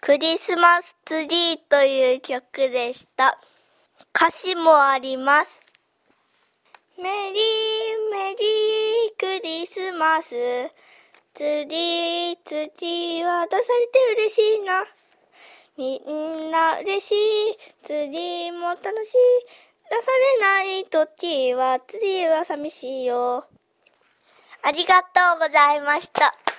クリスマスツリーという曲でした。歌詞もあります。メリーメリークリスマス、ツリーは出されて嬉しいな。みんな嬉しい、ツリーも楽しい、出されない時はツリーは寂しいよ。ありがとうございました。